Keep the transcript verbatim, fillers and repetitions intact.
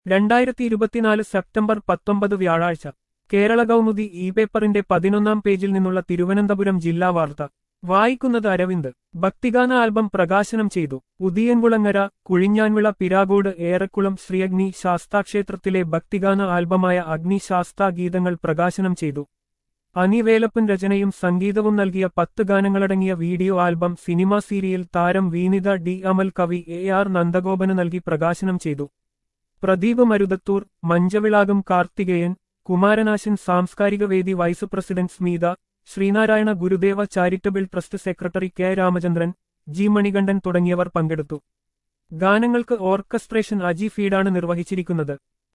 രണ്ടായിരത്തി ഇരുപത്തിനാല് സെപ്റ്റംബർ പത്തൊമ്പത് വ്യാഴാഴ്ച കേരള കൗമുദി ഇ പേപ്പറിന്റെ പതിനൊന്നാം പേജിൽ നിന്നുള്ള തിരുവനന്തപുരം ജില്ലാ വാർത്ത വായിക്കുന്നത് അരവിന്ദ്. ഭക്തിഗാന ആൽബം പ്രകാശനം ചെയ്തു. ഉദിയൻകുളങ്ങര, കുഴിഞ്ഞാൻവിള, പിരാഗോട്, ഏറക്കുളം ശ്രീ അഗ്നി ശാസ്താക്ഷേത്രത്തിലെ ഭക്തിഗാന ആൽബമായ അഗ്നി ശാസ്താ ഗീതങ്ങൾ പ്രകാശനം ചെയ്തു. അനി വേലപ്പൻ രചനയും സംഗീതവും നൽകിയ പത്ത് ഗാനങ്ങളടങ്ങിയ വീഡിയോ ആൽബം സിനിമാ സീരിയൽ താരം വീനിത ഡി അമൽ കവി എ ആർ നന്ദഗോപന് നൽകി പ്രകാശനം ചെയ്തു. പ്രദീപ് മരുതത്തൂർ, മഞ്ചവിളാകം കാർത്തികേയൻ, കുമാരനാശൻ സാംസ്കാരിക വേദി vice president Smitha, Sreenarayana Gurudeva charitable trust secretary K Ramachandran, G Manikandan തുടങ്ങിയവർ പങ്കെടുത്തു. ഗാനങ്ങൾക്ക് ഓർക്കസ്ട്രേഷൻ അജി ഫീഡാണ് നിർവഹിച്ചിരിക്കുന്നത്.